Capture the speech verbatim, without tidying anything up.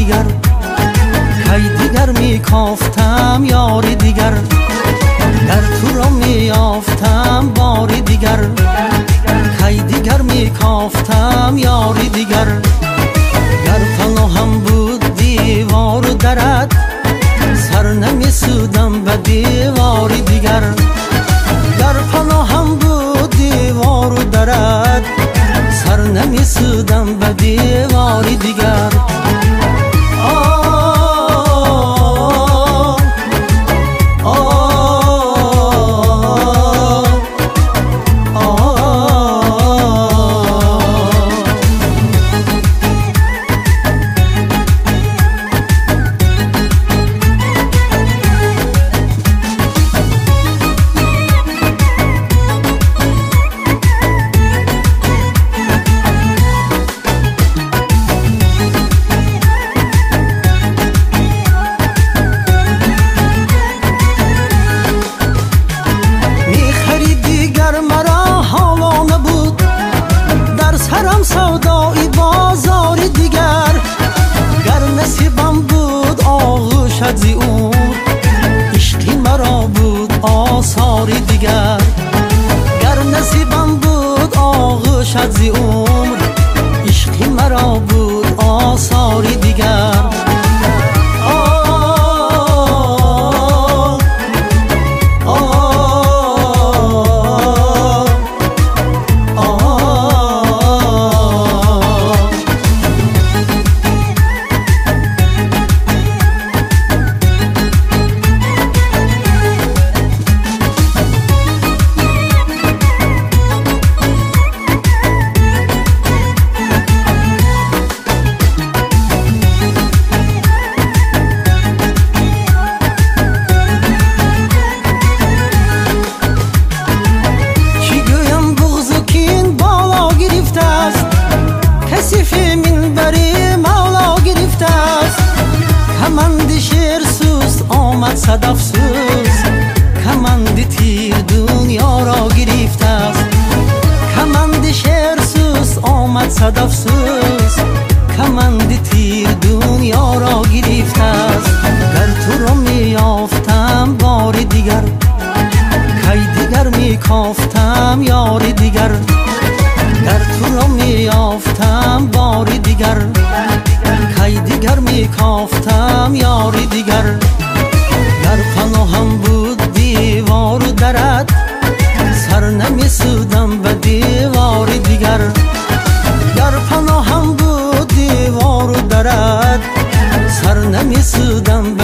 دیگر، کی دیگر می کافتم یاری دیگر، در تو را می یافتم باری دیگر، کی دیگر می کافتم یاری دیگر. گر پناهم بود دیوار و درت، سر نمی سودم به دیواری دیگر. گر پناهم بود دیوار و درت، سر نمی سودم به دیواری دیگر. سودای بازاری دیگر، گر نصیبم بود آغوشت زی عمر، عشقی مرا بود آثاری دیگر. گر نصیبم بود آغوشت زی عمر، عشقی مرا بود آثاری دیگر. صد افسوس کمند تیر دنیا را گرفته است، کمند شعر سوس آمد صد افسوس کمند تیر دنیا را گرفته است. گر تو را می یافتم باری دیگر، کی دیگر می کافتم یاری دیگر، گر تو را می یافتم باری دیگر، کی دیگر می کافتم یاری دیگر. گر پناهم بود دیوار و درت، سر نمی سودم به دیوار دیگر. گر پناهم بود دیوار و درت، سر نمی سودم